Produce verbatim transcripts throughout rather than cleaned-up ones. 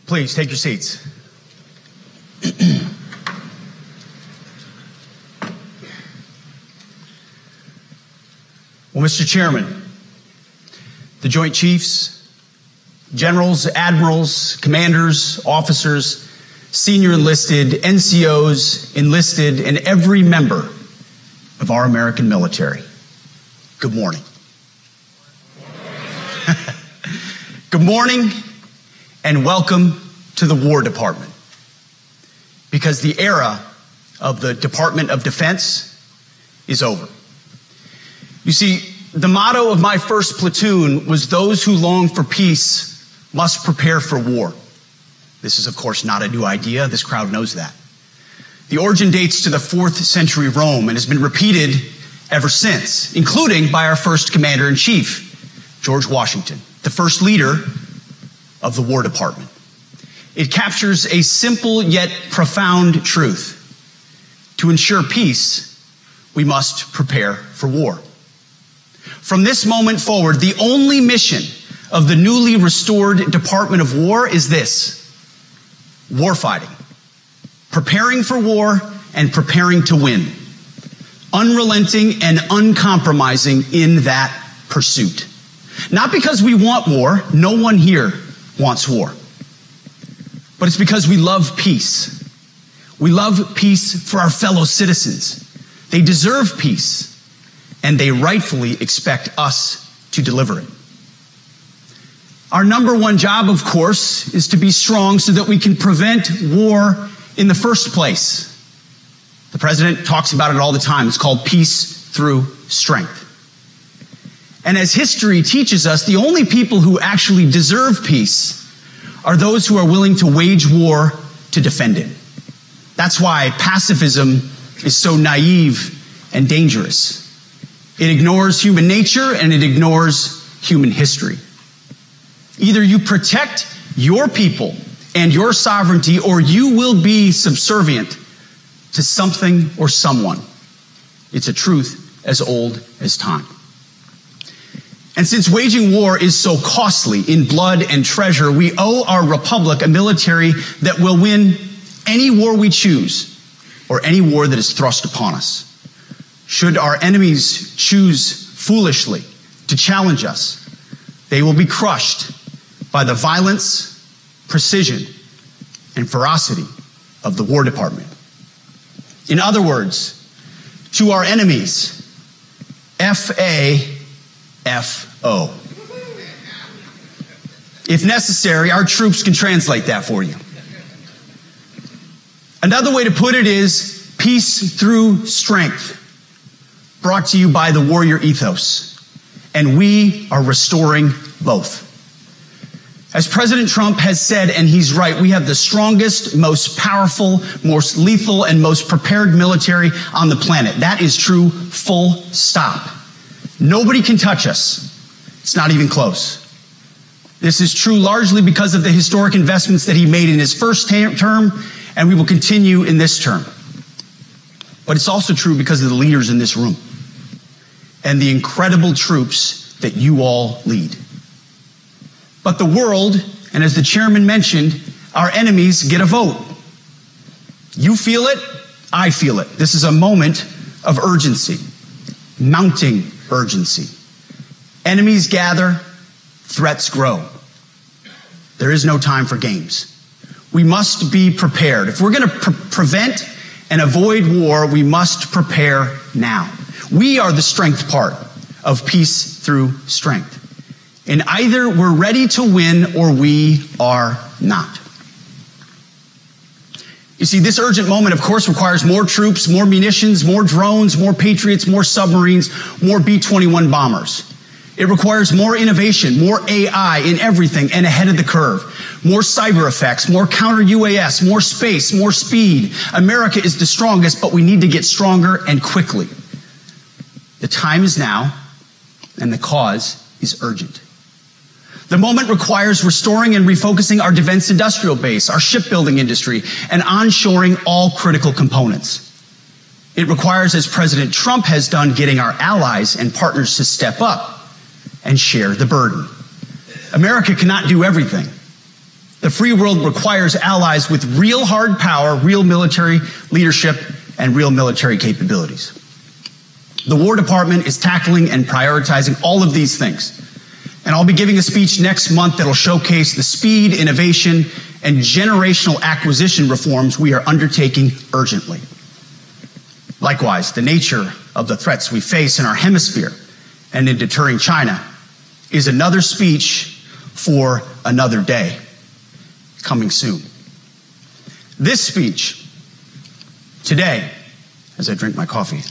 Please take your seats. Well, Mister Chairman, the Joint Chiefs, generals, admirals, commanders, officers, senior enlisted, N C Os, enlisted, and every member of our American military, good morning. Good morning and welcome to the War Department, because the era of the Department of Defense is over. You see, the motto of my first platoon was, "Those who long for peace must prepare for war." This is, of course, not a new idea. This crowd knows that. The origin dates to the fourth century Rome and has been repeated ever since, including by our first commander-in-chief, George Washington, the first leader of the War Department. It captures a simple yet profound truth. To ensure peace, we must prepare for war. From this moment forward, the only mission of the newly restored Department of War is this: warfighting, preparing for war and preparing to win, unrelenting and uncompromising in that pursuit. Not because we want war, no one here wants war, but it's because we love peace. We love peace for our fellow citizens. They deserve peace, and they rightfully expect us to deliver it. Our number one job, of course, is to be strong so that we can prevent war in the first place. The president talks about it all the time. It's called peace through strength. And as history teaches us, the only people who actually deserve peace are those who are willing to wage war to defend it. That's why pacifism is so naive and dangerous. It ignores human nature and it ignores human history. Either you protect your people and your sovereignty, or you will be subservient to something or someone. It's a truth as old as time. And since waging war is so costly in blood and treasure, we owe our republic a military that will win any war we choose, or any war that is thrust upon us. Should our enemies choose foolishly to challenge us, they will be crushed by the violence, precision, and ferocity of the War Department. In other words, to our enemies, F A F O. If necessary, our troops can translate that for you. Another way to put it is peace through strength, brought to you by the warrior ethos. And we are restoring both. As President Trump has said, and he's right, we have the strongest, most powerful, most lethal, and most prepared military on the planet. That is true, full stop. Nobody can touch us. It's not even close. This is true largely because of the historic investments that he made in his first term, and we will continue in this term. But it's also true because of the leaders in this room and the incredible troops that you all lead. But the world, and as the chairman mentioned, our enemies get a vote. You feel it, I feel it. This is a moment of urgency, mounting urgency. Enemies gather, threats grow. There is no time for games. We must be prepared. If we're going to pre- prevent and avoid war, we must prepare now. We are the strength part of peace through strength. And either we're ready to win or we are not. You see, this urgent moment, of course, requires more troops, more munitions, more drones, more Patriots, more submarines, more B twenty-one bombers. It requires more innovation, more A I in everything and ahead of the curve. More cyber effects, more counter U A S, more space, more speed. America is the strongest, but we need to get stronger and quickly. The time is now, and the cause is urgent. The moment requires restoring and refocusing our defense industrial base, our shipbuilding industry, and onshoring all critical components. It requires, as President Trump has done, getting our allies and partners to step up and share the burden. America cannot do everything. The free world requires allies with real hard power, real military leadership, and real military capabilities. The War Department is tackling and prioritizing all of these things. And I'll be giving a speech next month that will showcase the speed, innovation, and generational acquisition reforms we are undertaking urgently. Likewise, the nature of the threats we face in our hemisphere and in deterring China is another speech for another day, coming soon. This speech today, as I drink my coffee,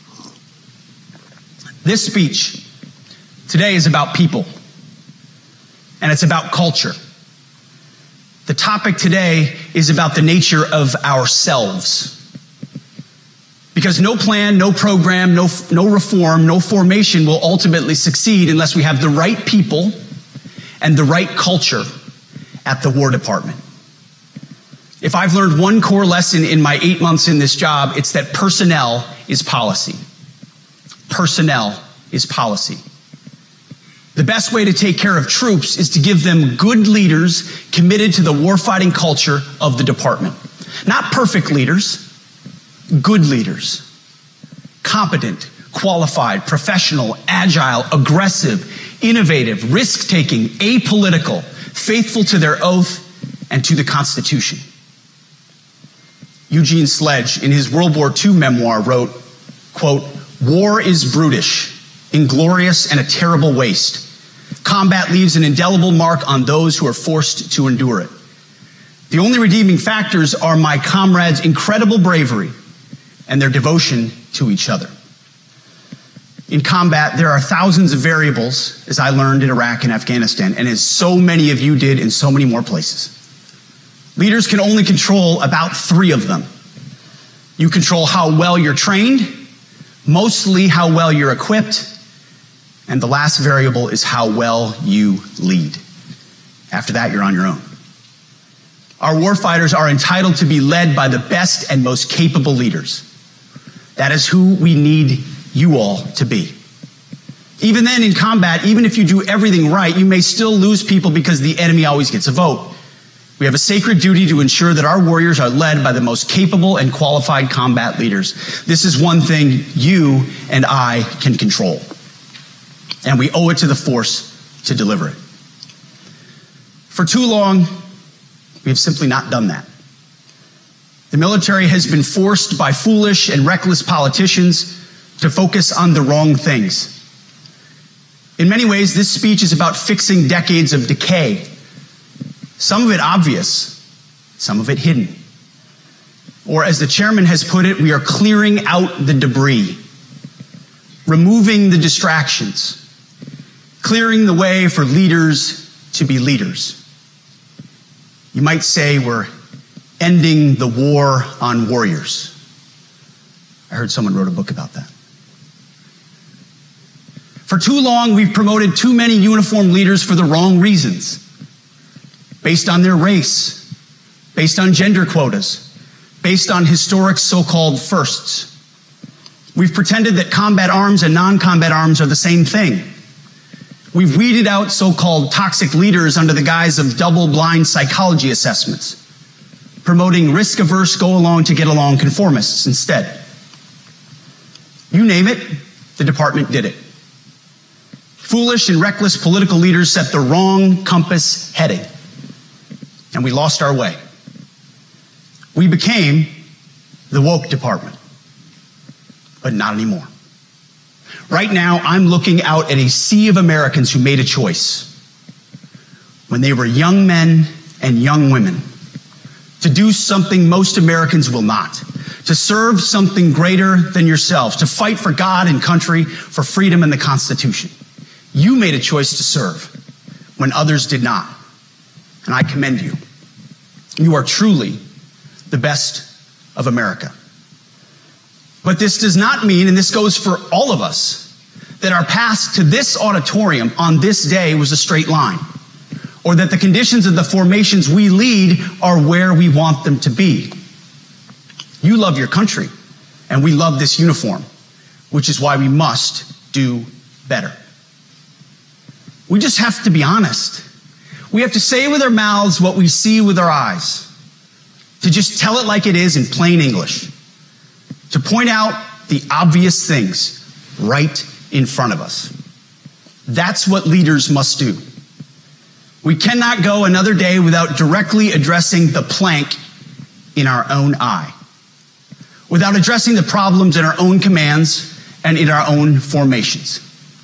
this speech today is about people, and it's about culture. The topic today is about the nature of ourselves. Because no plan, no program, no, no reform, no formation will ultimately succeed unless we have the right people and the right culture at the War Department. If I've learned one core lesson in my eight months in this job, it's that personnel is policy. Personnel is policy. The best way to take care of troops is to give them good leaders committed to the warfighting culture of the department. Not perfect leaders, good leaders. Competent, qualified, professional, agile, aggressive, innovative, risk-taking, apolitical, faithful to their oath and to the Constitution. Eugene Sledge, in his World War Two memoir, wrote, quote, "War is brutish, inglorious, and a terrible waste. Combat leaves an indelible mark on those who are forced to endure it. The only redeeming factors are my comrades' incredible bravery and their devotion to each other." In combat, there are thousands of variables, as I learned in Iraq and Afghanistan, and as so many of you did in so many more places. Leaders can only control about three of them. You control how well you're trained, mostly how well you're equipped, and the last variable is how well you lead. After that, you're on your own. Our warfighters are entitled to be led by the best and most capable leaders. That is who we need you all to be. Even then, in combat, even if you do everything right, you may still lose people because the enemy always gets a vote. We have a sacred duty to ensure that our warriors are led by the most capable and qualified combat leaders. This is one thing you and I can control, and we owe it to the force to deliver it. For too long, we have simply not done that. The military has been forced by foolish and reckless politicians to focus on the wrong things. In many ways, this speech is about fixing decades of decay. Some of it obvious, some of it hidden. Or as the chairman has put it, we are clearing out the debris, removing the distractions, clearing the way for leaders to be leaders. You might say we're ending the war on warriors. I heard someone wrote a book about that. For too long, we've promoted too many uniformed leaders for the wrong reasons, based on their race, based on gender quotas, based on historic so-called firsts. We've pretended that combat arms and non-combat arms are the same thing. We've weeded out so-called toxic leaders under the guise of double-blind psychology assessments, promoting risk-averse, go-along-to-get-along conformists instead. You name it, the department did it. Foolish and reckless political leaders set the wrong compass heading, and we lost our way. We became the woke department, but not anymore. Right now, I'm looking out at a sea of Americans who made a choice when they were young men and young women to do something most Americans will not, to serve something greater than yourselves, to fight for God and country, for freedom and the Constitution. You made a choice to serve when others did not, and I commend you. You are truly the best of America. But this does not mean, and this goes for all of us, that our path to this auditorium on this day was a straight line, or that the conditions of the formations we lead are where we want them to be. You love your country, and we love this uniform, which is why we must do better. We just have to be honest. We have to say with our mouths what we see with our eyes. To just tell it like it is in plain English. To point out the obvious things right in front of us. That's what leaders must do. We cannot go another day without directly addressing the plank in our own eye. Without addressing the problems in our own commands and in our own formations.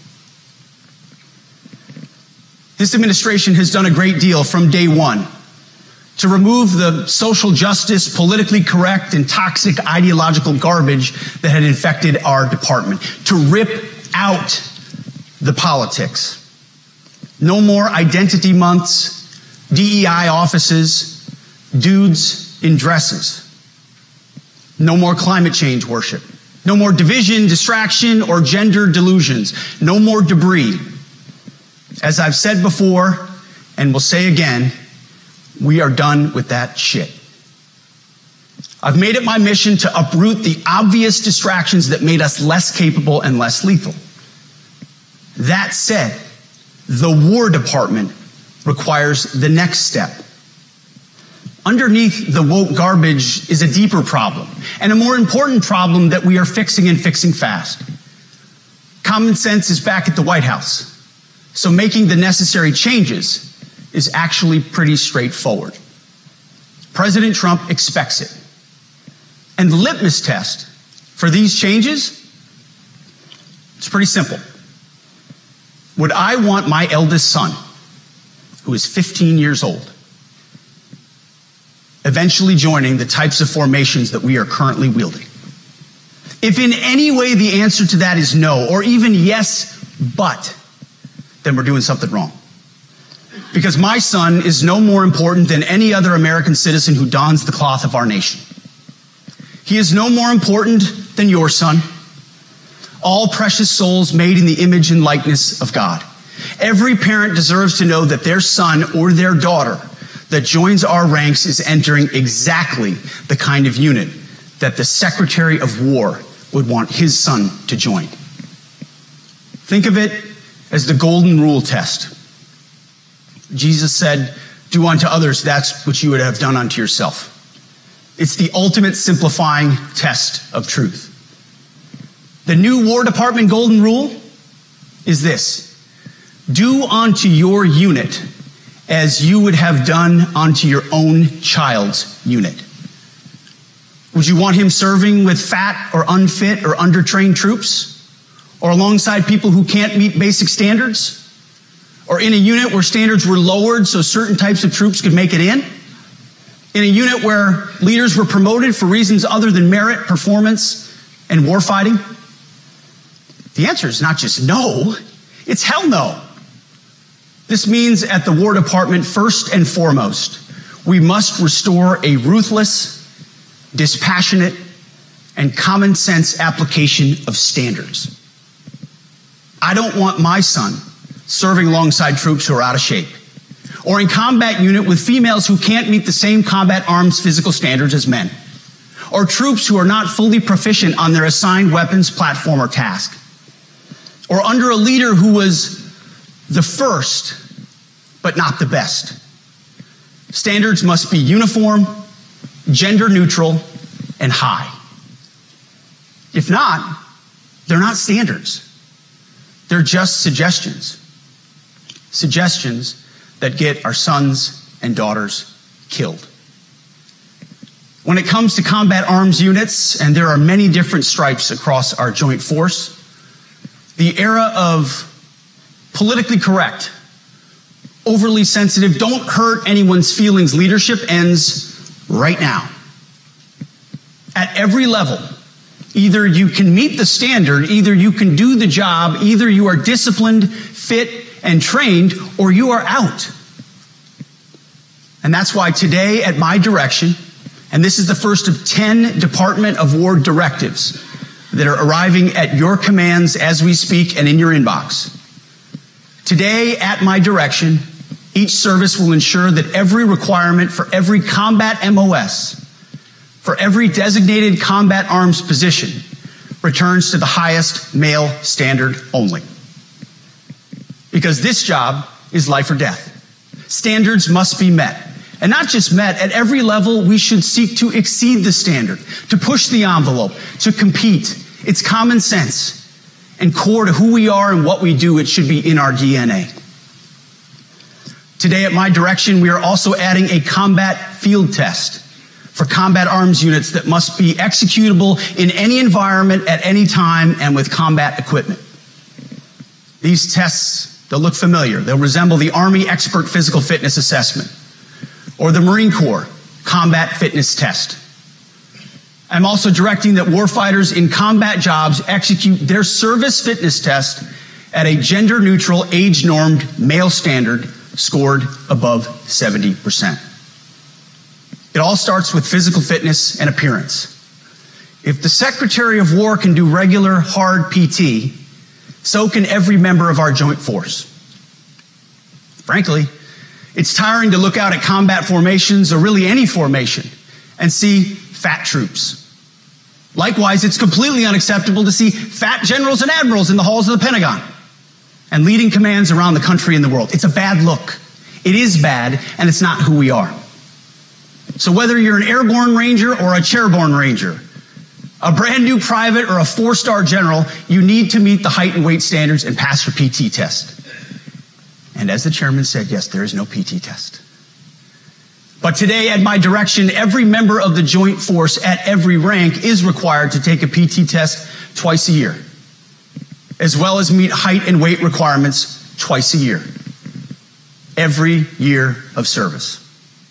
This administration has done a great deal from day one to remove the social justice, politically correct, and toxic ideological garbage that had infected our department. To rip out the politics. No more identity months, D E I offices, dudes in dresses. No more climate change worship. No more division, distraction, or gender delusions. No more debris. As I've said before, and will say again, we are done with that shit. I've made it my mission to uproot the obvious distractions that made us less capable and less lethal. That said, the War Department requires the next step. Underneath the woke garbage is a deeper problem, and a more important problem that we are fixing and fixing fast. Common sense is back at the White House, so making the necessary changes is actually pretty straightforward. President Trump expects it. And the litmus test for these changes, it's pretty simple. Would I want my eldest son, who is fifteen years old, eventually joining the types of formations that we are currently wielding? If in any way the answer to that is no, or even yes, but, then we're doing something wrong. Because my son is no more important than any other American citizen who dons the cloth of our nation. He is no more important than your son. All precious souls made in the image and likeness of God. Every parent deserves to know that their son or their daughter that joins our ranks is entering exactly the kind of unit that the Secretary of War would want his son to join. Think of it as the golden rule test. Jesus said, do unto others that's what you would have done unto yourself. It's the ultimate simplifying test of truth. The new War Department golden rule is this. Do unto your unit as you would have done unto your own child's unit. Would you want him serving with fat or unfit or undertrained troops? Or alongside people who can't meet basic standards? Or in a unit where standards were lowered so certain types of troops could make it in? In a unit where leaders were promoted for reasons other than merit, performance, and warfighting? The answer is not just no, it's hell no. This means at the War Department, first and foremost, we must restore a ruthless, dispassionate, and common sense application of standards. I don't want my son serving alongside troops who are out of shape, or in combat unit with females who can't meet the same combat arms physical standards as men, or troops who are not fully proficient on their assigned weapons, platform, or task, or under a leader who was the first, but not the best. Standards must be uniform, gender neutral, and high. If not, they're not standards. They're just suggestions. Suggestions that get our sons and daughters killed. When it comes to combat arms units, and there are many different stripes across our joint force, the era of politically correct, overly sensitive, don't hurt anyone's feelings leadership ends right now. At every level, either you can meet the standard, either you can do the job, either you are disciplined, fit, and trained, or you are out. And that's why today, at my direction, and this is the first of ten Department of War directives that are arriving at your commands as we speak and in your inbox. Today, at my direction, each service will ensure that every requirement for every combat M O S, for every designated combat arms position, returns to the highest male standard only. Because this job is life or death. Standards must be met. And not just met, at every level, we should seek to exceed the standard, to push the envelope, to compete. It's common sense and core to who we are and what we do. It should be in our D N A. Today, at my direction, we are also adding a combat field test for combat arms units that must be executable in any environment at any time and with combat equipment. These tests, they'll look familiar. They'll resemble the Army Expert Physical Fitness Assessment or the Marine Corps Combat Fitness Test. I'm also directing that warfighters in combat jobs execute their service fitness test at a gender-neutral, age-normed male standard scored above seventy percent. It all starts with physical fitness and appearance. If the Secretary of War can do regular, hard P T, so can every member of our joint force. Frankly, it's tiring to look out at combat formations, or really any formation, and see fat troops. Likewise, it's completely unacceptable to see fat generals and admirals in the halls of the Pentagon and leading commands around the country and the world. It's a bad look. It is bad, and it's not who we are. So whether you're an airborne ranger or a chairborne ranger, a brand new private or a four-star general, you need to meet the height and weight standards and pass your P T test. And as the chairman said, yes, there is no P T test. But today, at my direction, every member of the joint force at every rank is required to take a P T test twice a year, as well as meet height and weight requirements twice a year, every year of service.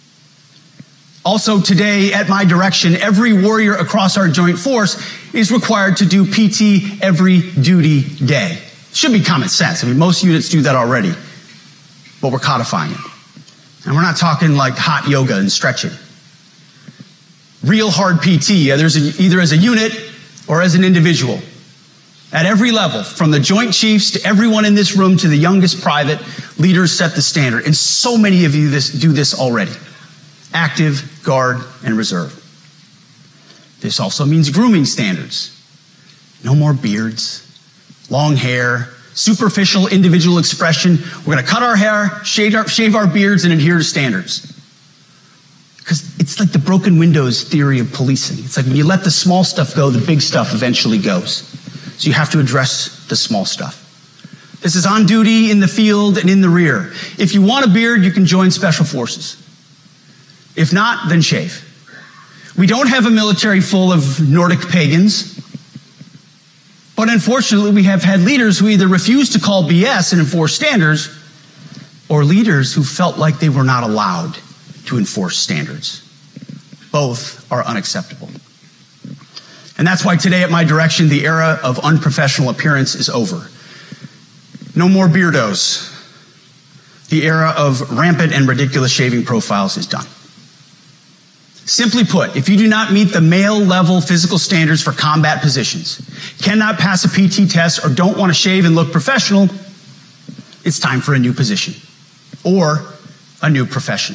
Also today, at my direction, every warrior across our joint force is required to do P T every duty day. It should be common sense. I mean, most units do that already, but we're codifying it. And we're not talking like hot yoga and stretching. Real hard P T, there's a, either as a unit or as an individual. At every level, from the Joint Chiefs to everyone in this room to the youngest private, leaders set the standard. And so many of you this, do this already. Active, Guard, and Reserve. This also means grooming standards. No more beards, long hair, superficial individual expression. We're going to cut our hair, shave our, shave our beards, and adhere to standards. Because it's like the broken windows theory of policing. It's like when you let the small stuff go, the big stuff eventually goes. So you have to address the small stuff. This is on duty, in the field, and in the rear. If you want a beard, you can join Special Forces. If not, then shave. We don't have a military full of Nordic pagans. But unfortunately, we have had leaders who either refuse to call B S and enforce standards, or leaders who felt like they were not allowed to enforce standards. Both are unacceptable. And that's why today, at my direction, the era of unprofessional appearance is over. No more beardos. The era of rampant and ridiculous shaving profiles is done. Simply put, if you do not meet the male level physical standards for combat positions, cannot pass a P T test, or don't want to shave and look professional, it's time for a new position or a new profession.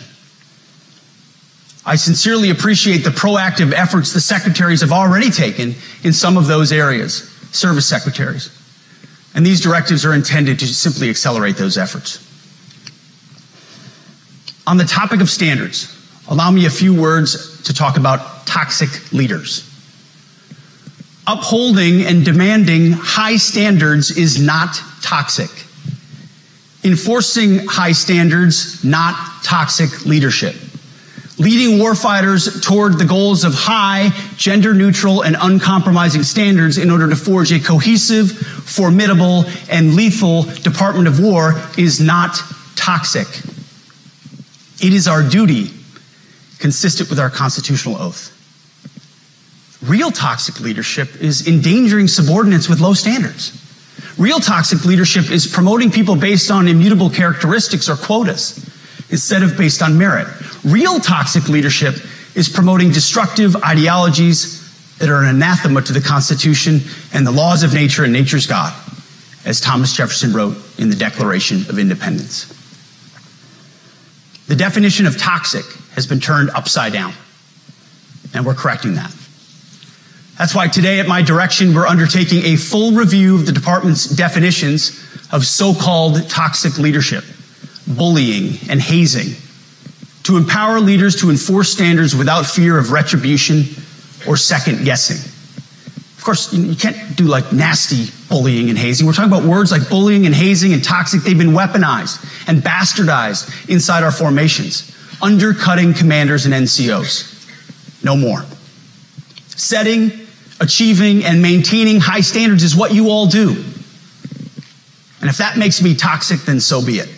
I sincerely appreciate the proactive efforts the secretaries have already taken in some of those areas, service secretaries. And these directives are intended to simply accelerate those efforts. On the topic of standards, allow me a few words to talk about toxic leaders. Upholding and demanding high standards is not toxic. Enforcing high standards, not toxic leadership. Leading warfighters toward the goals of high, gender-neutral, and uncompromising standards in order to forge a cohesive, formidable, and lethal Department of War is not toxic. It is our duty, consistent with our constitutional oath. Real toxic leadership is endangering subordinates with low standards. Real toxic leadership is promoting people based on immutable characteristics or quotas instead of based on merit. Real toxic leadership is promoting destructive ideologies that are an anathema to the Constitution and the laws of nature and nature's God, as Thomas Jefferson wrote in the Declaration of Independence. The definition of toxic has been turned upside down, and we're correcting that. That's why today, at my direction, we're undertaking a full review of the department's definitions of so-called toxic leadership, bullying, and hazing, to empower leaders to enforce standards without fear of retribution or second guessing. Of course, you can't do like nasty bullying and hazing. We're talking about words like bullying and hazing and toxic. They've been weaponized and bastardized inside our formations, undercutting commanders and N C Os. No more. Setting, achieving, and maintaining high standards is what you all do. And if that makes me toxic, then so be it.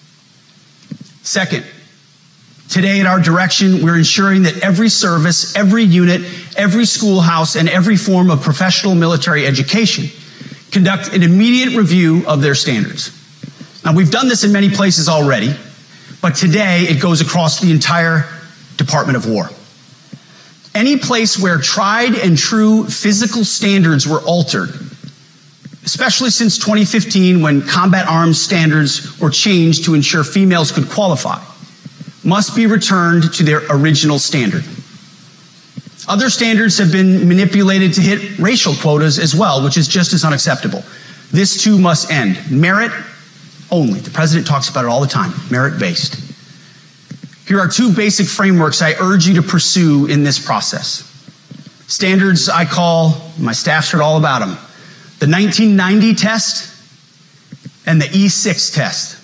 Second, today at our direction, we're ensuring that every service, every unit, every schoolhouse, and every form of professional military education conduct an immediate review of their standards. Now, we've done this in many places already, but today it goes across the entire Department of War. Any place where tried and true physical standards were altered, especially since twenty fifteen when combat arms standards were changed to ensure females could qualify, must be returned to their original standard. Other standards have been manipulated to hit racial quotas as well, which is just as unacceptable. This too must end. Merit only. The president talks about it all the time, merit-based. Here are two basic frameworks I urge you to pursue in this process. Standards I call, my staff's heard all about them, the nineteen ninety test and the E six test.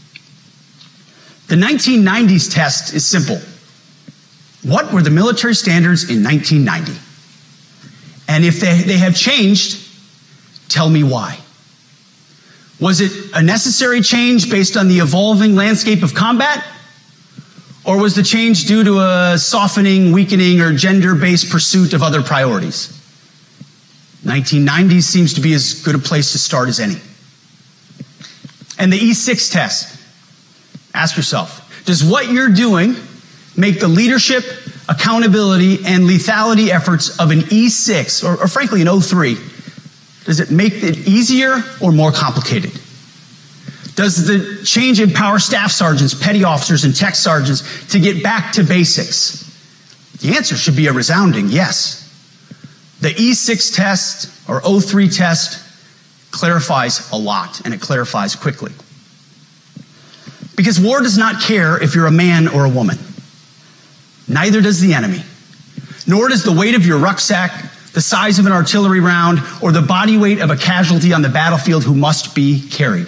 The nineteen nineties test is simple. What were the military standards in nineteen ninety? And if they, they have changed, tell me why. Was it a necessary change based on the evolving landscape of combat? Or was the change due to a softening, weakening, or gender-based pursuit of other priorities? nineteen nineties seems to be as good a place to start as any. And the E six test. Ask yourself, does what you're doing make the leadership, accountability, and lethality efforts of an E six, or, or frankly an O three, does it make it easier or more complicated? Does the change empower staff sergeants, petty officers, and tech sergeants to get back to basics? The answer should be a resounding yes. The E six test, or O three test, clarifies a lot, and it clarifies quickly. Because war does not care if you're a man or a woman. Neither does the enemy. Nor does the weight of your rucksack, the size of an artillery round, or the body weight of a casualty on the battlefield who must be carried.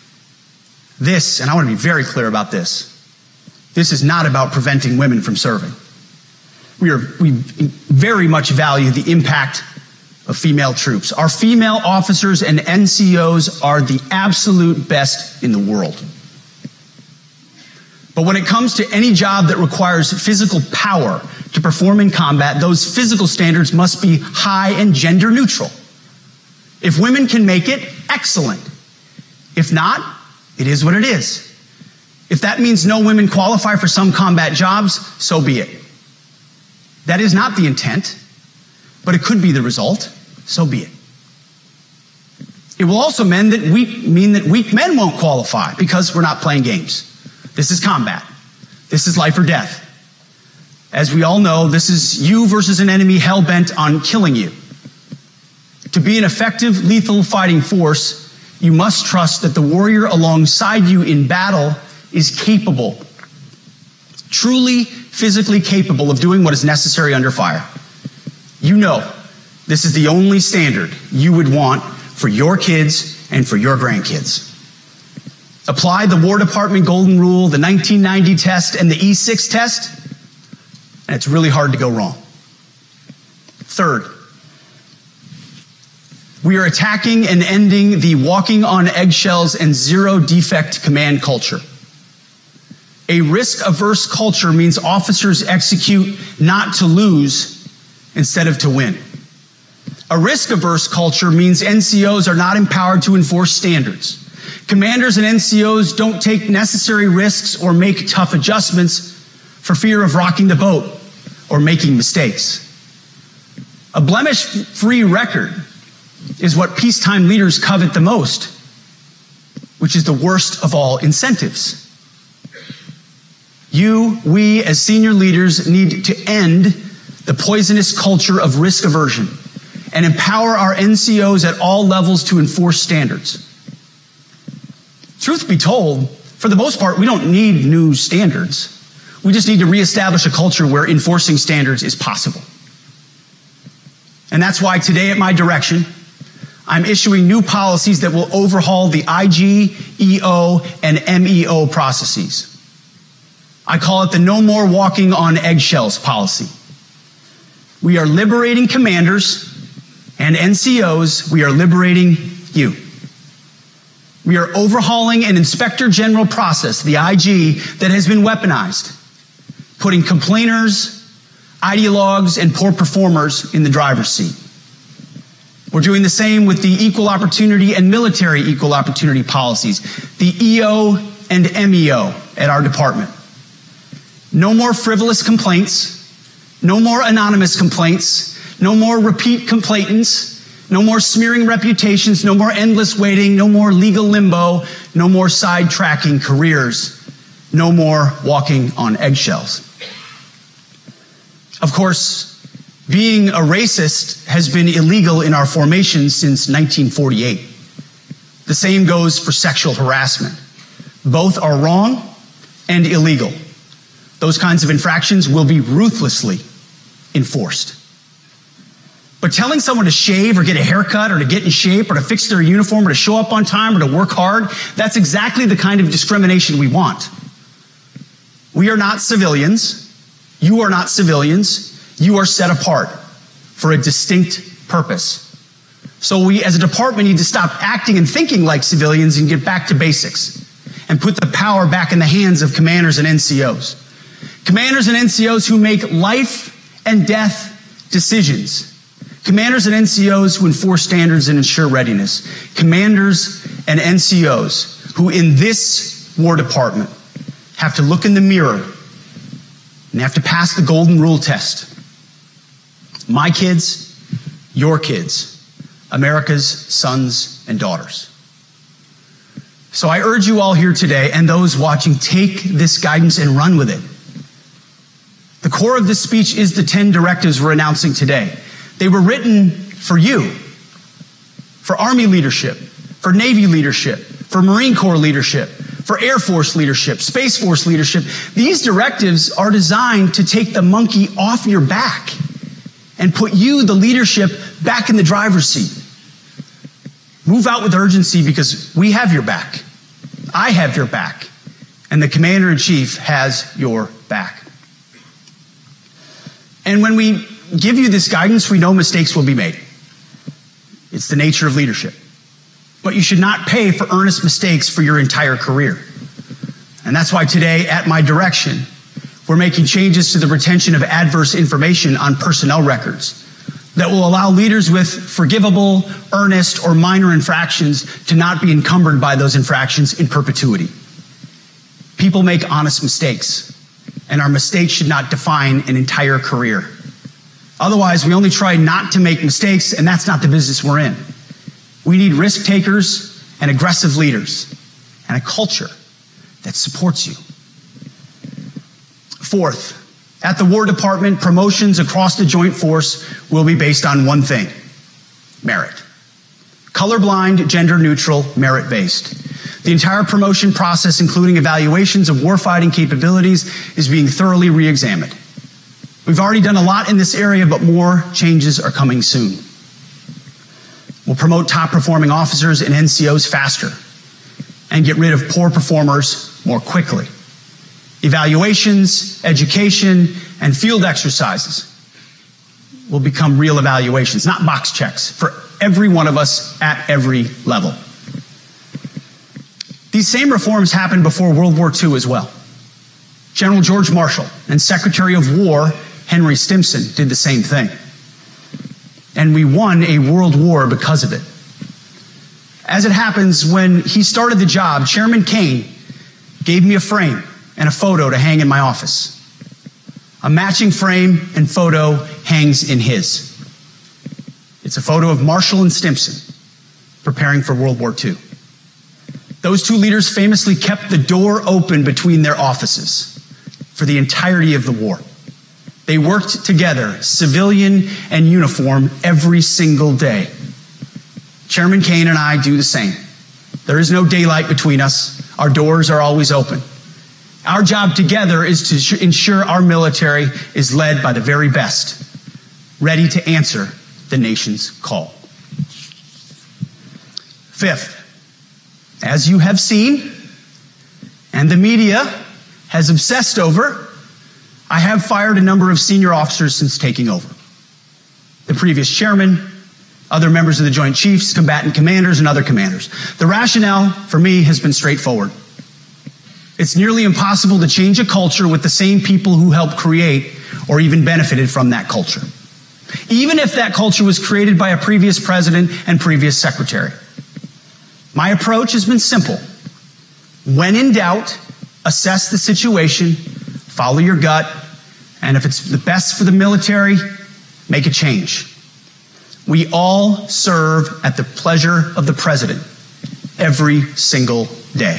This, and I want to be very clear about this, this is not about preventing women from serving. We are, we very much value the impact of female troops. Our female officers and N C Os are the absolute best in the world. But when it comes to any job that requires physical power to perform in combat, those physical standards must be high and gender neutral. If women can make it, excellent. If not, it is what it is. If that means no women qualify for some combat jobs, so be it. That is not the intent, but it could be the result, so be it. It will also mean that weak, mean that weak men won't qualify because we're not playing games. This is combat. This is life or death. As we all know, this is you versus an enemy hell-bent on killing you. To be an effective, lethal fighting force, you must trust that the warrior alongside you in battle is capable, truly physically capable of doing what is necessary under fire. You know this is the only standard you would want for your kids and for your grandkids. Apply the War Department Golden Rule, the nineteen ninety test, and the E six test, and it's really hard to go wrong. Third, we are attacking and ending the walking on eggshells and zero defect command culture. A risk-averse culture means officers execute not to lose instead of to win. A risk-averse culture means N C Os are not empowered to enforce standards. Commanders and N C Os don't take necessary risks or make tough adjustments for fear of rocking the boat or making mistakes. A blemish-free record is what peacetime leaders covet the most, which is the worst of all incentives. You, we, as senior leaders, need to end the poisonous culture of risk aversion and empower our N C Os at all levels to enforce standards. Truth be told, For the most part, we don't need new standards. We just need to reestablish a culture where enforcing standards is possible. And that's why today at my direction, I'm issuing new policies that will overhaul the I G, E O, and M E O processes. I call it the No More Walking on Eggshells policy. We are liberating commanders and N C Os. We are liberating you. We are overhauling an inspector general process, the I G, that has been weaponized, putting complainers, ideologues, and poor performers in the driver's seat. We're doing the same with the equal opportunity and military equal opportunity policies, the E O and M E O at our department. No more frivolous complaints, no more anonymous complaints, no more repeat complainants, no more smearing reputations, no more endless waiting, no more legal limbo, no more sidetracking careers, no more walking on eggshells. Of course, being a racist has been illegal in our formation since nineteen forty-eight. The same goes for sexual harassment. Both are wrong and illegal. Those kinds of infractions will be ruthlessly enforced. But telling someone to shave or get a haircut or to get in shape or to fix their uniform or to show up on time or to work hard, that's exactly the kind of discrimination we want. We are not civilians. You are not civilians. You are set apart for a distinct purpose. So we as a department need to stop acting and thinking like civilians and get back to basics and put the power back in the hands of commanders and N C Os. Commanders and N C Os who make life and death decisions. Commanders and N C Os who enforce standards and ensure readiness. Commanders and N C Os who in this War Department have to look in the mirror and have to pass the golden rule test. My kids, your kids, America's sons and daughters. So I urge you all here today and those watching, take this guidance and run with it. The core of this speech is the ten directives we're announcing today. They were written for you, for Army leadership, for Navy leadership, for Marine Corps leadership, for Air Force leadership, Space Force leadership. These directives are designed to take the monkey off your back and put you, the leadership, back in the driver's seat. Move out with urgency because we have your back. I have your back. And the Commander-in-Chief has your back. And when we give you this guidance, we know mistakes will be made. It's the nature of leadership. But you should not pay for earnest mistakes for your entire career. And that's why today, at my direction, we're making changes to the retention of adverse information on personnel records that will allow leaders with forgivable, earnest, or minor infractions to not be encumbered by those infractions in perpetuity. People make honest mistakes, and our mistakes should not define an entire career. Otherwise, we only try not to make mistakes, and that's not the business we're in. We need risk takers and aggressive leaders and a culture that supports you. Fourth, at the War Department, promotions across the Joint Force will be based on one thing: merit. Colorblind, gender-neutral, merit-based. The entire promotion process, including evaluations of warfighting capabilities, is being thoroughly re-examined. We've already done a lot in this area, but more changes are coming soon. We'll promote top-performing officers and N C Os faster and get rid of poor performers more quickly. Evaluations, education, and field exercises will become real evaluations, not box checks, for every one of us at every level. These same reforms happened before World War Two as well. General George Marshall and Secretary of War Henry Stimson did the same thing. And we won a world war because of it. As it happens, when he started the job, Chairman Kane gave me a frame and a photo to hang in my office. A matching frame and photo hangs in his. It's a photo of Marshall and Stimson preparing for World War Two. Those two leaders famously kept the door open between their offices for the entirety of the war. They worked together, civilian and uniform, every single day. Chairman Kane and I do the same. There is no daylight between us. Our doors are always open. Our job together is to ensure our military is led by the very best, ready to answer the nation's call. Fifth, as you have seen, and the media has obsessed over, I have fired a number of senior officers since taking over. The previous chairman, other members of the Joint Chiefs, combatant commanders, and other commanders. The rationale for me has been straightforward. It's nearly impossible to change a culture with the same people who helped create or even benefited from that culture, even if that culture was created by a previous president and previous secretary. My approach has been simple. When in doubt, assess the situation, follow your gut, and if it's the best for the military, make a change. We all serve at the pleasure of the president every single day.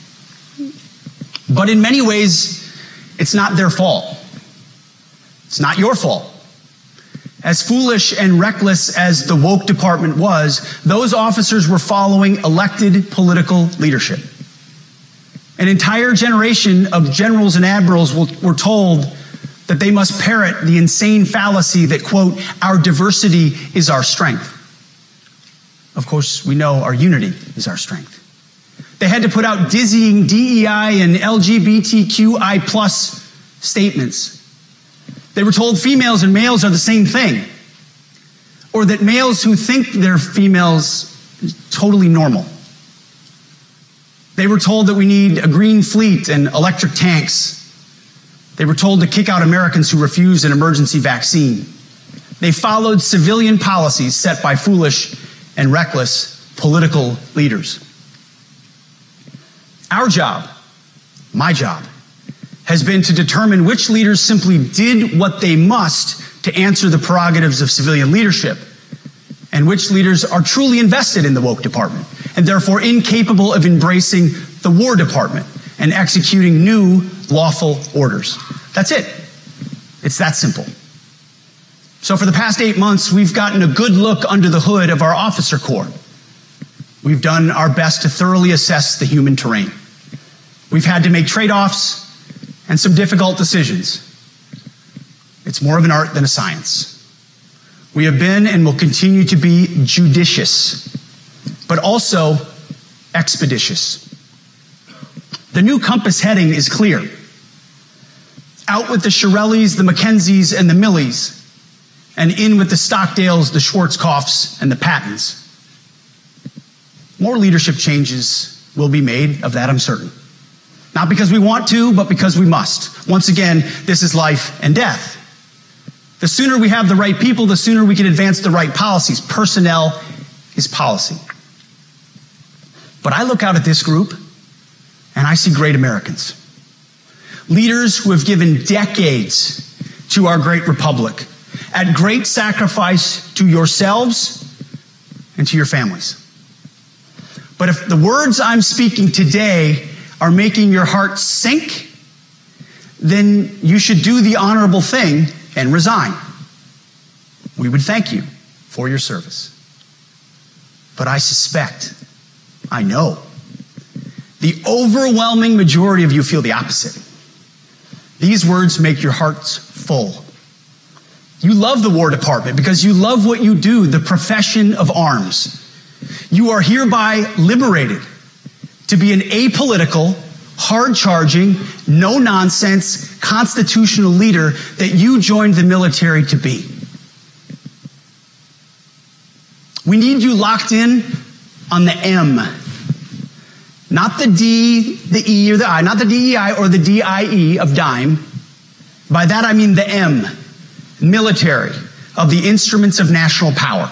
But in many ways, it's not their fault. It's not your fault. As foolish and reckless as the woke department was, those officers were following elected political leadership. An entire generation of generals and admirals were told that they must parrot the insane fallacy that, quote, our diversity is our strength. Of course, we know our unity is our strength. They had to put out dizzying D E I and L G B T Q I plus statements. They were told females and males are the same thing, or that males who think they're females is totally normal. They were told that we need a green fleet and electric tanks. They were told to kick out Americans who refused an emergency vaccine. They followed civilian policies set by foolish and reckless political leaders. Our job, my job, has been to determine which leaders simply did what they must to answer the prerogatives of civilian leadership, and which leaders are truly invested in the woke department, and therefore incapable of embracing the War Department and executing new lawful orders. That's it. It's that simple. So for the past eight months, we've gotten a good look under the hood of our officer corps. We've done our best to thoroughly assess the human terrain. We've had to make trade-offs and some difficult decisions. It's more of an art than a science. We have been and will continue to be judicious, but also expeditious. The new compass heading is clear. Out with the Shirellis, the McKenzies, and the Millies, and in with the Stockdales, the Schwarzkopfs, and the Pattons. More leadership changes will be made, of that I'm certain. Not because we want to, but because we must. Once again, this is life and death. The sooner we have the right people, the sooner we can advance the right policies. Personnel is policy. But I look out at this group, and I see great Americans. Leaders who have given decades to our great republic at great sacrifice to yourselves and to your families. But if the words I'm speaking today are making your heart sink, then you should do the honorable thing and resign. We would thank you for your service. But I suspect, I know, the overwhelming majority of you feel the opposite. These words make your hearts full. You love the War Department because you love what you do, the profession of arms. You are hereby liberated to be an apolitical, hard-charging, no-nonsense, constitutional leader that you joined the military to be. We need you locked in on the M. Not the D, the E, or the I. Not the D E I or the D I E of dime. By that I mean the M, military, of the instruments of national power.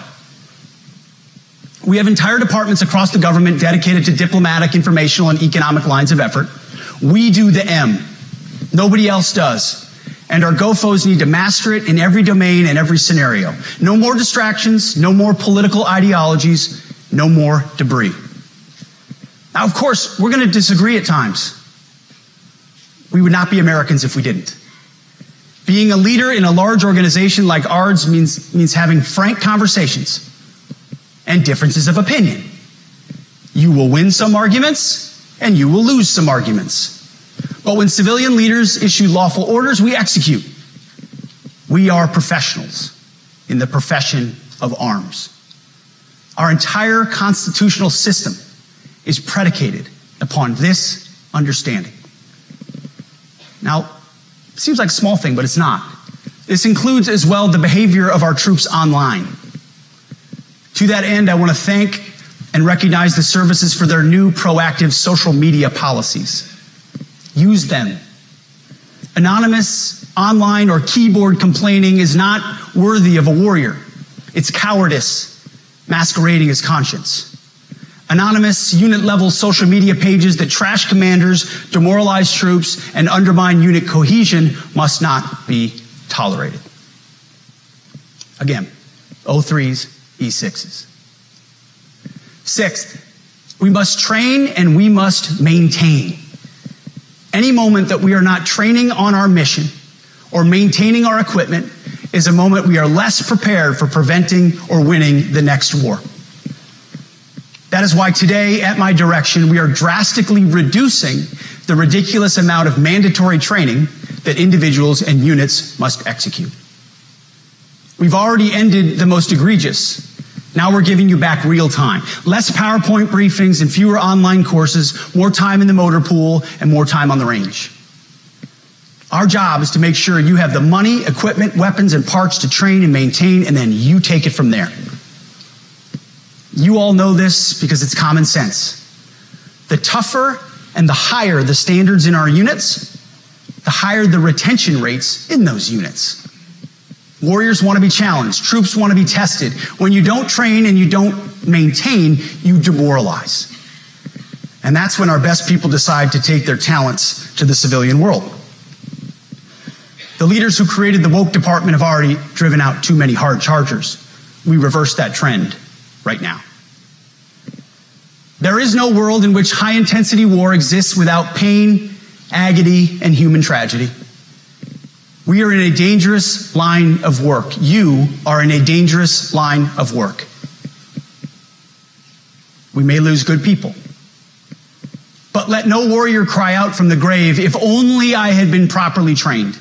We have entire departments across the government dedicated to diplomatic, informational, and economic lines of effort. We do the M. Nobody else does. And our G O F Os need to master it in every domain and every scenario. No more distractions, no more political ideologies, no more debris. Now, of course, we're going to disagree at times. We would not be Americans if we didn't. Being a leader in a large organization like ours means, means having frank conversations and differences of opinion. You will win some arguments, and you will lose some arguments. But when civilian leaders issue lawful orders, we execute. We are professionals in the profession of arms. Our entire constitutional system is predicated upon this understanding. Now, it seems like a small thing, but it's not. This includes as well the behavior of our troops online. To that end, I want to thank and recognize the services for their new proactive social media policies. Use them. Anonymous, online, or keyboard complaining is not worthy of a warrior. It's cowardice masquerading as conscience. Anonymous, unit-level social media pages that trash commanders, demoralize troops, and undermine unit cohesion must not be tolerated. Again, O threes, E sixes. Sixth, we must train and we must maintain. Any moment that we are not training on our mission or maintaining our equipment is a moment we are less prepared for preventing or winning the next war. That is why today, at my direction, we are drastically reducing the ridiculous amount of mandatory training that individuals and units must execute. We've already ended the most egregious. Now we're giving you back real time. Less PowerPoint briefings and fewer online courses, more time in the motor pool, and more time on the range. Our job is to make sure you have the money, equipment, weapons, and parts to train and maintain, and then you take it from there. You all know this because it's common sense. The tougher and the higher the standards in our units, the higher the retention rates in those units. Warriors want to be challenged. Troops want to be tested. When you don't train and you don't maintain, you demoralize. And that's when our best people decide to take their talents to the civilian world. The leaders who created the woke department have already driven out too many hard chargers. We reverse that trend right now. There is no world in which high-intensity war exists without pain, agony, and human tragedy. We are in a dangerous line of work. You are in a dangerous line of work. We may lose good people. But let no warrior cry out from the grave, if only I had been properly trained.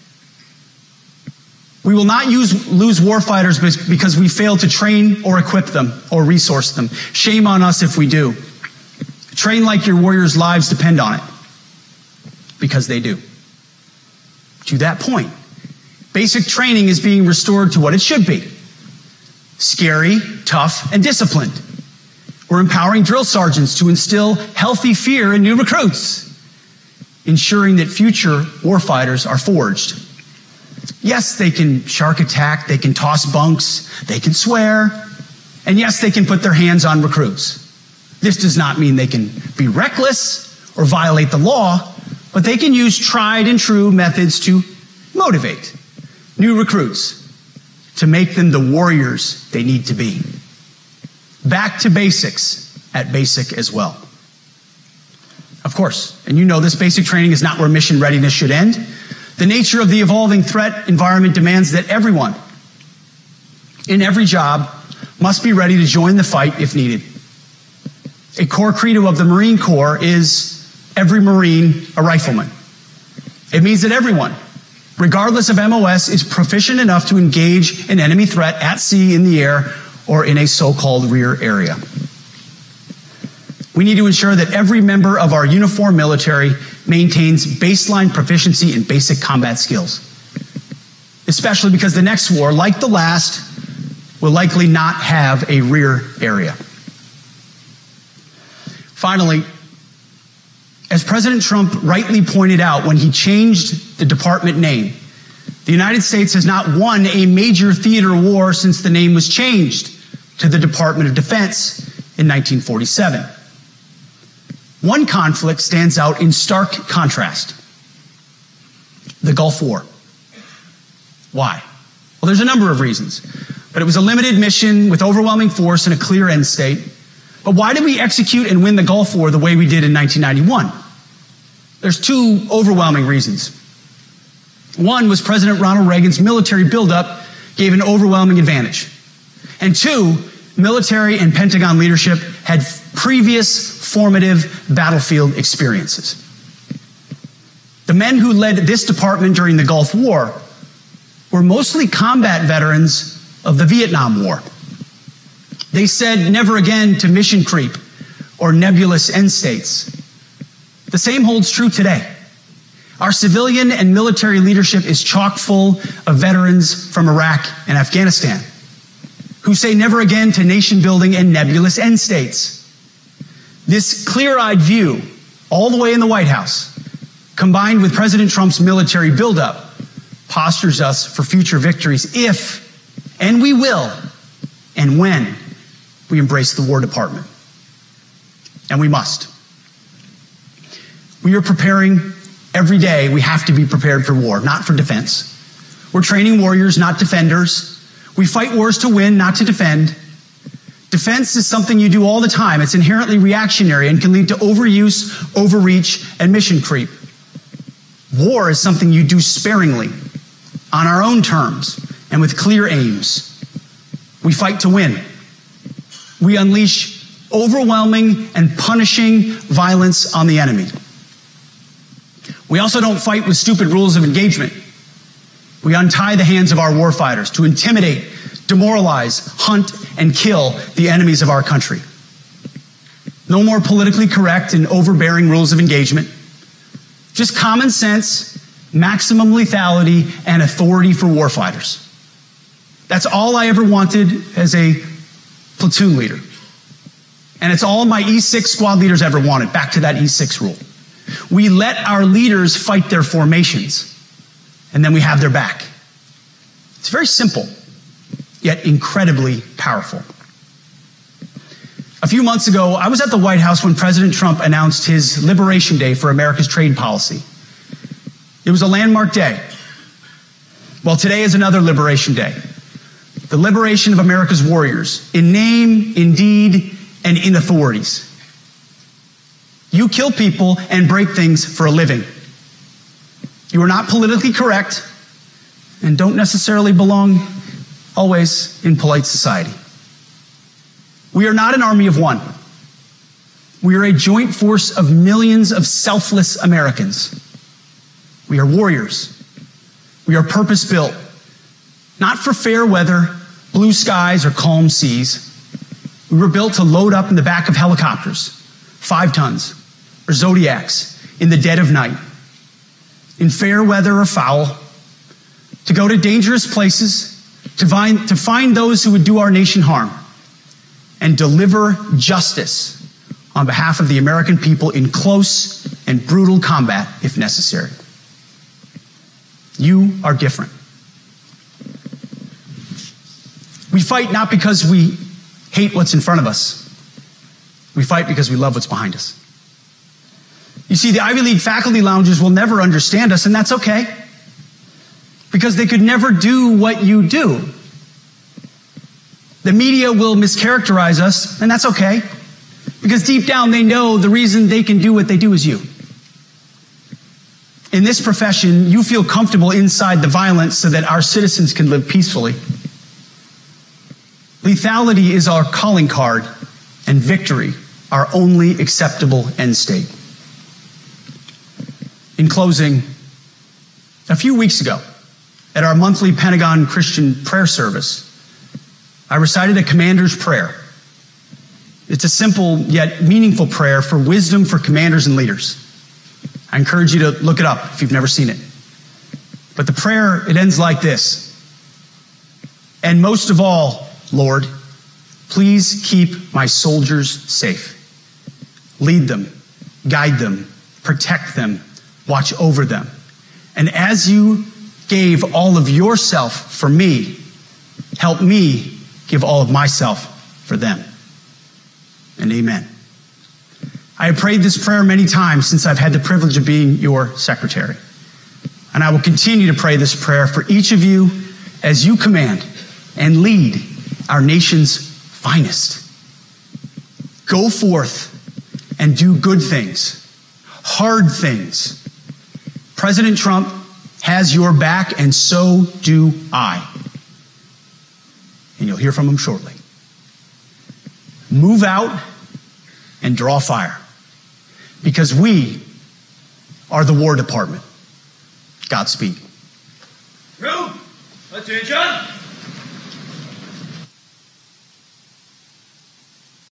We will not use, lose warfighters because we fail to train or equip them or resource them. Shame on us if we do. Train like your warriors' lives depend on it, because they do. To that point, basic training is being restored to what it should be. Scary, tough, and disciplined. We're empowering drill sergeants to instill healthy fear in new recruits, ensuring that future warfighters are forged. Yes, they can shark attack, they can toss bunks, they can swear, and yes, they can put their hands on recruits. This does not mean they can be reckless or violate the law, but they can use tried and true methods to motivate new recruits, to make them the warriors they need to be. Back to basics at basic as well. Of course, and you know this, basic training is not where mission readiness should end. The nature of the evolving threat environment demands that everyone in every job must be ready to join the fight if needed. A core credo of the Marine Corps is every Marine a rifleman. It means that everyone, regardless of M O S, is proficient enough to engage an enemy threat at sea, in the air, or in a so-called rear area. We need to ensure that every member of our uniformed military maintains baseline proficiency in basic combat skills, especially because the next war, like the last, will likely not have a rear area. Finally, as President Trump rightly pointed out when he changed the department name, the United States has not won a major theater war since the name was changed to the Department of Defense in nineteen forty-seven. One conflict stands out in stark contrast: the Gulf War. Why? Well, there's a number of reasons, but it was a limited mission with overwhelming force and a clear end state. But why did we execute and win the Gulf War the way we did in nineteen ninety-one? There's two overwhelming reasons. One was President Ronald Reagan's military buildup gave an overwhelming advantage. And two, military and Pentagon leadership had previous formative battlefield experiences. The men who led this department during the Gulf War were mostly combat veterans of the Vietnam War. They said never again to mission creep or nebulous end states. The same holds true today. Our civilian and military leadership is chock full of veterans from Iraq and Afghanistan who say never again to nation building and nebulous end states. This clear-eyed view, all the way in the White House, combined with President Trump's military buildup, postures us for future victories if, and we will, and when we embrace the War Department. And we must. We are preparing every day. We have to be prepared for war, not for defense. We're training warriors, not defenders. We fight wars to win, not to defend. Defense is something you do all the time. It's inherently reactionary and can lead to overuse, overreach, and mission creep. War is something you do sparingly, on our own terms, and with clear aims. We fight to win. We unleash overwhelming and punishing violence on the enemy. We also don't fight with stupid rules of engagement. We untie the hands of our warfighters to intimidate, demoralize, hunt, and kill the enemies of our country. No more politically correct and overbearing rules of engagement. Just common sense, maximum lethality, and authority for warfighters. That's all I ever wanted as a platoon leader. And it's all my E six squad leaders ever wanted, back to that E six rule. We let our leaders fight their formations, and then we have their back. It's very simple, yet incredibly powerful. A few months ago, I was at the White House when President Trump announced his Liberation Day for America's trade policy. It was a landmark day. Well, today is another Liberation Day. The liberation of America's warriors, in name, in deed, and in authorities. You kill people and break things for a living. You are not politically correct and don't necessarily belong always in polite society. We are not an army of one. We are a joint force of millions of selfless Americans. We are warriors. We are purpose-built, not for fair weather, blue skies, or calm seas. We were built to load up in the back of helicopters, five tons, or Zodiacs in the dead of night, in fair weather or foul, to go to dangerous places, to find, to find those who would do our nation harm, and deliver justice on behalf of the American people in close and brutal combat if necessary. You are different. We fight not because we hate what's in front of us. We fight because we love what's behind us. You see, the Ivy League faculty lounges will never understand us, and that's okay, because they could never do what you do. The media will mischaracterize us, and that's okay, because deep down they know the reason they can do what they do is you. In this profession, you feel comfortable inside the violence so that our citizens can live peacefully. Lethality is our calling card, and victory our only acceptable end state. In closing, a few weeks ago, at our monthly Pentagon Christian prayer service, I recited a commander's prayer. It's a simple yet meaningful prayer for wisdom for commanders and leaders. I encourage you to look it up if you've never seen it. But the prayer, it ends like this. And most of all, Lord, please keep my soldiers safe. Lead them, guide them, protect them, watch over them. And as you gave all of yourself for me, help me give all of myself for them. And amen. I have prayed this prayer many times since I've had the privilege of being your secretary. And I will continue to pray this prayer for each of you as you command and lead our nation's finest. Go forth and do good things, hard things. President Trump has your back, and so do I. And you'll hear from him shortly. Move out and draw fire. Because we are the War Department. Godspeed. Room! Attention!